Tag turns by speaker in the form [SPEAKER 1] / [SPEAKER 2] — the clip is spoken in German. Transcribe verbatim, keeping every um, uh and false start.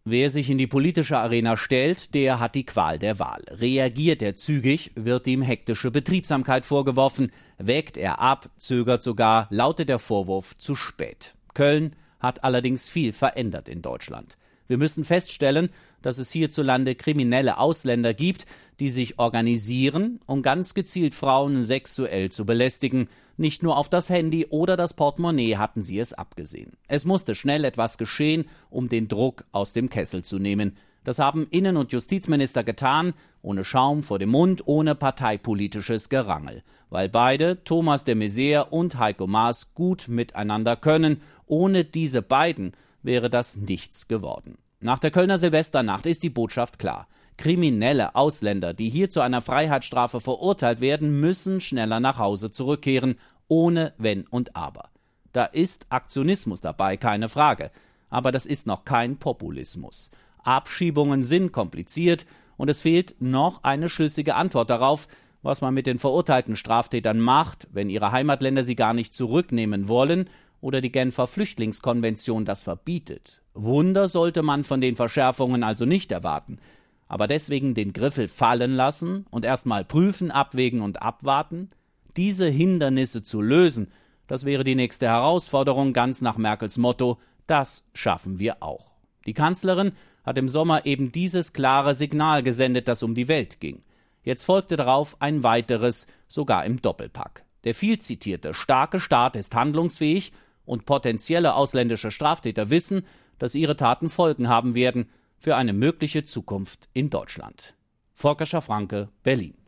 [SPEAKER 1] Wer sich in die politische Arena stellt, der hat die Qual der Wahl. Reagiert er zügig, wird ihm hektische Betriebsamkeit vorgeworfen. Wägt er ab, zögert sogar, lautet der Vorwurf zu spät. Köln hat allerdings viel verändert in Deutschland. Wir müssen feststellen, dass es hierzulande kriminelle Ausländer gibt, die sich organisieren, um ganz gezielt Frauen sexuell zu belästigen. Nicht nur auf das Handy oder das Portemonnaie hatten sie es abgesehen. Es musste schnell etwas geschehen, um den Druck aus dem Kessel zu nehmen. Das haben Innen- und Justizminister getan, ohne Schaum vor dem Mund, ohne parteipolitisches Gerangel. Weil beide, Thomas de Maizière und Heiko Maas, gut miteinander können. Ohne diese beiden wäre das nichts geworden. Nach der Kölner Silvesternacht ist die Botschaft klar. Kriminelle Ausländer, die hier zu einer Freiheitsstrafe verurteilt werden, müssen schneller nach Hause zurückkehren, ohne Wenn und Aber. Da ist Aktionismus dabei, keine Frage. Aber das ist noch kein Populismus. Abschiebungen sind kompliziert und es fehlt noch eine schlüssige Antwort darauf, was man mit den verurteilten Straftätern macht, wenn ihre Heimatländer sie gar nicht zurücknehmen wollen oder die Genfer Flüchtlingskonvention das verbietet. Wunder sollte man von den Verschärfungen also nicht erwarten. Aber deswegen den Griffel fallen lassen und erstmal prüfen, abwägen und abwarten? Diese Hindernisse zu lösen, das wäre die nächste Herausforderung, ganz nach Merkels Motto, das schaffen wir auch. Die Kanzlerin hat im Sommer eben dieses klare Signal gesendet, das um die Welt ging. Jetzt folgte darauf ein weiteres, sogar im Doppelpack. Der viel zitierte starke Staat ist handlungsfähig und potenzielle ausländische Straftäter wissen, dass ihre Taten Folgen haben werden für eine mögliche Zukunft in Deutschland. Volker Schaffranke, Berlin.